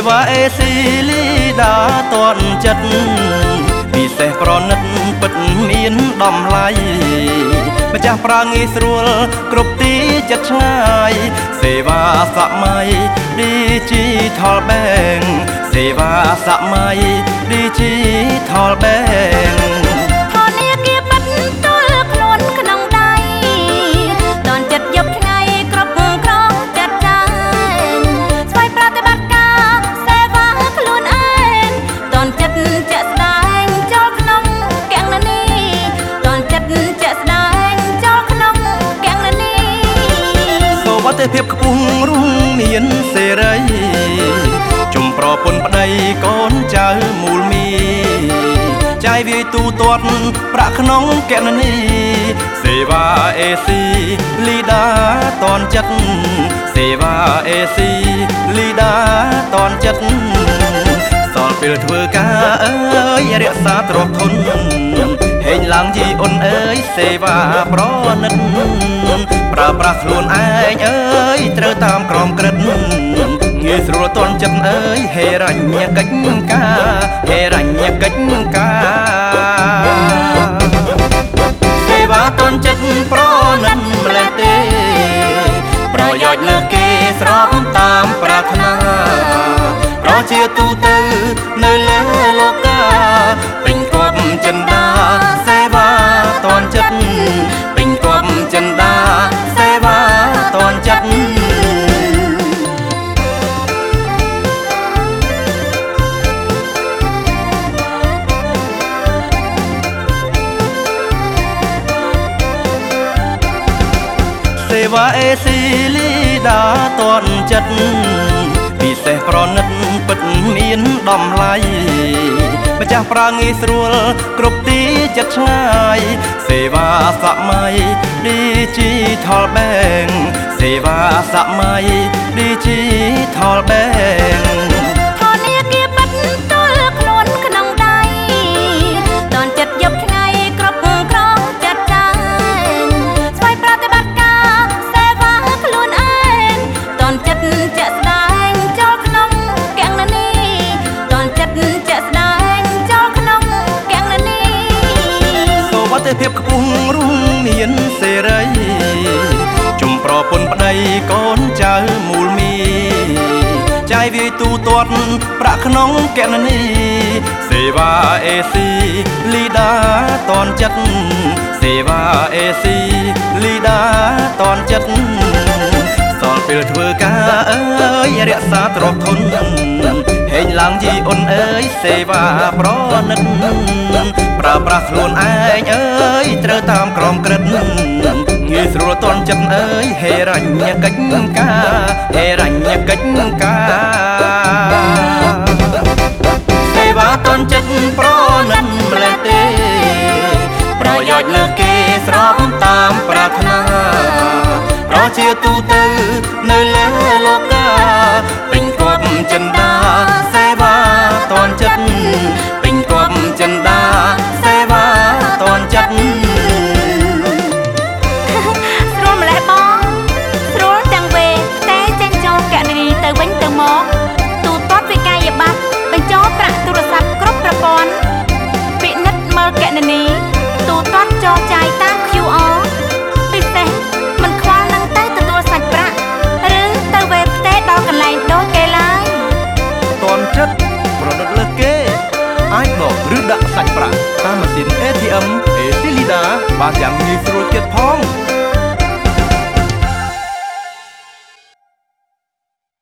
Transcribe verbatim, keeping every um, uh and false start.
វ៉ាអេស៊ីលីដាតនចិត្តពិសេសប្រណិតពិតមានតម្លៃម្ចាស់ប្រាងាយស្រួលគ្រប់ទីចិត្តឆ្ងាយសេវាសម័យ Digital Bank សេវាសម័យ Digital Bank ទេភាពខ្ពស់រុងមានសេរីជំប្រពន្ធប្តីកូនចៅមូលមីចាយវាយទូទាត់ប្រាក់ក្នុងគណនីសេវាអេស៊ីលីដាតនចិត្តសេវាអេស៊ីលីដាតនចិត្តសល់ពេលធ្វើការអើយរក្សាទ្រព្យធនហេងឡើងជីអូនអើយសេវាប្រណិតប្រើប្រាស់ខ្លួនឯងអើយត្រូវតាមក្រមក្រឹតងាយស្រួលតន់ចិត្តអើយហេរញ្ញកិច្ចការហេរញ្ញកិច្ចការសេវាតន់ចិត្តប្រណិតម្លេះទេប្រយោជន៍លើគេស្របតាមប្រាថ្នាប្រជាទូទៅនៅលើលោកាពេញគប់ចិន្តាសេវាតនចិត្តពេញគប់ចិន្តាសេវាតនចិត្តសេវាអេស៊ីលីដាតនចិត្តពិសេសប្រណិតពិតមានតម្លៃម្ចាស់ប្រាងាយស្រួលគ្រប់ទីចិត្តឆ្ងាយសេវាសម័យ Digital Bank សេវាសម័យ Digital Bank ទេភាពខ្ពស់រុងមានសេរីជំប្រពន្ធប្តីកូនចៅមូលមីចាយវាយទូទាត់ប្រាក់ក្នុងគណនីសេវាអេស៊ីលីដាតនចិត្តសេវាអេស៊ីលីដាតនចិត្តសល់ពេលធ្វើការអើយរក្សាទ្រព្យធនហេងឡើងជីអូនអើយសេវាប្រណិតប្រើប្រាស់ខ្លួនឯងអើយត្រូវតាមក្រមក្រឹតងាយស្រួលតន់ចិត្តអើយហេរញ្ញកិច្ចការហេរញ្ញកិច្ចការសេវាតន់ចិត្តប្រណិតម្លេះទេប្រយោជន៍លើគេស្របតាមប្រាថ្នាប្រជាទូទៅនៅលើលោកាពេញគប់ចិន្តាសេវាតនចិត្តពេញគប់ចិន្តាសេវាតនចិត្តស្រួលម្លេះបងស្រួលទាំងវេតែចេញចូលគណនីទៅវិញទៅមកទូទាត់វិក័យប័ត្របញ្ចូលប្រាក់ទូរស័ព្ទគ្រប់ប្រព័ន្ធពិនិត្យមើលគណនីទូទាត់ចោលចាយតាម ಕ್យូ អារ ពិសេសមិនខ្វល់នឹងទៅទទួលសាច់ប្រាក់ឬទៅវេផ្ទេដល់កន្លែងដូចគេឡើយតនចិត្តប្រណិតលើគេអាចបកឬដាក់សាច់ប្រាក់តាមម៉ាស៊ីន เอ ที เอ็ม អេស៊ីលីដាបានយ៉ាងងាយស្រួលទៀតផង